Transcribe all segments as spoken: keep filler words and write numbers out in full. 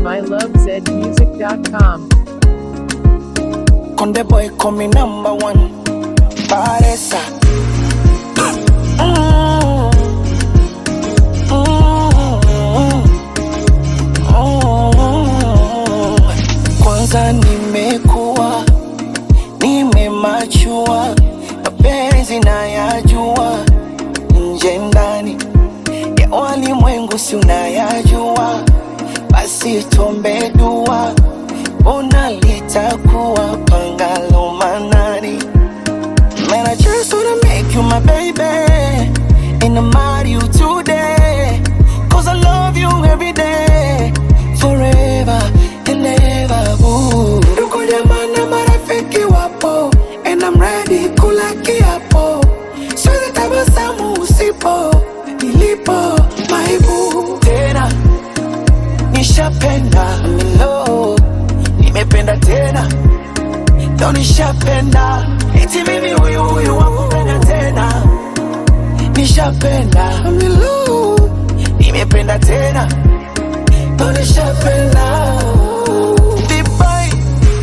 from I love zed music dot com. Conde boy call me number one. Paresa. Mm. Mm. Mm. Kwanza nimekuwa nimemachua, mapenzi nayajua, nje ndani ya walimwengu si unayajua, basi tuombe dua, ona litakuwa pangalo manani. Man, I just wanna make you my baby, and I'm out you today, cause I love you every day, forever and ever, boo. Ndugu jamaa na marafiki wapo, and I'm ready kula kiapo, siwezi tabasamu usipo, nilipo my boo. Tena nishapenda milo, nimependa tena, ndo nishapenda, eti mimi huyu huyu wakupenda tena. Nishapenda milo, nimependa tena, ndo nishapenda. Dubai.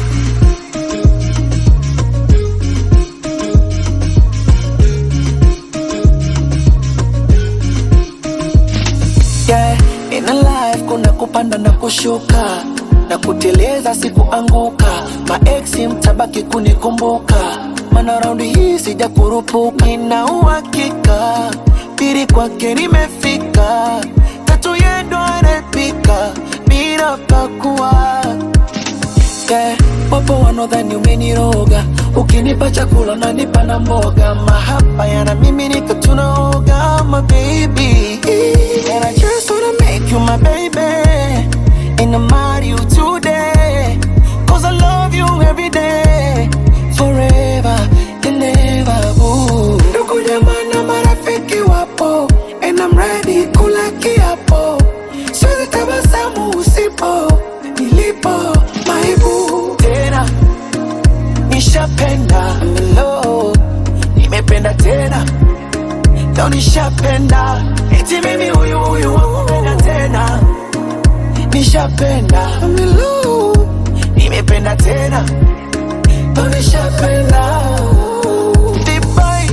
Yeah, in a life kuna kupanda na kushuka, na kuteleza sikuanguka, maeksi mtabaki kunikumbuka, mana raundi hii sija kurupuka. Nina uhakika pili kwake nimefika, tatu yendo anapika bila pakua. Yeah, wapo wanodhani umeniroga, ukinipa chakula unanipa na mboga, mahaba yana mimi nika tunaoga, my baby. And I just wanna make you my baby, and I'm out you today, cause I love you every day, forever and ever, boo. Ndugu jamaa na marafiki wapo, and I'm ready kula kiapo, siwezi tabasamu usipo, nilipo my boo. Tena nishapenda milo, nimependa tena, ndo nishapenda, eti mimi huyu huyu wakupenda tena. Nishapenda milo, nimependa tena, ndo nishapenda. Dubai.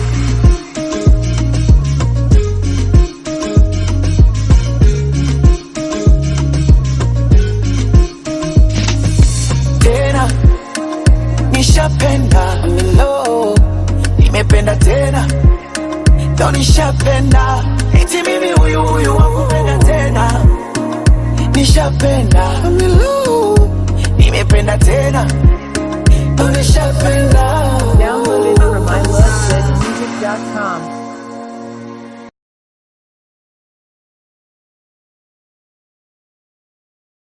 Tena nishapenda milo, nimependa tena, ndo nishapenda, eti mimi huyu huyu wakupenda tena. Nishapenda milo, nimependa tena, ndo nishapenda. Download it from I love zed music dot com.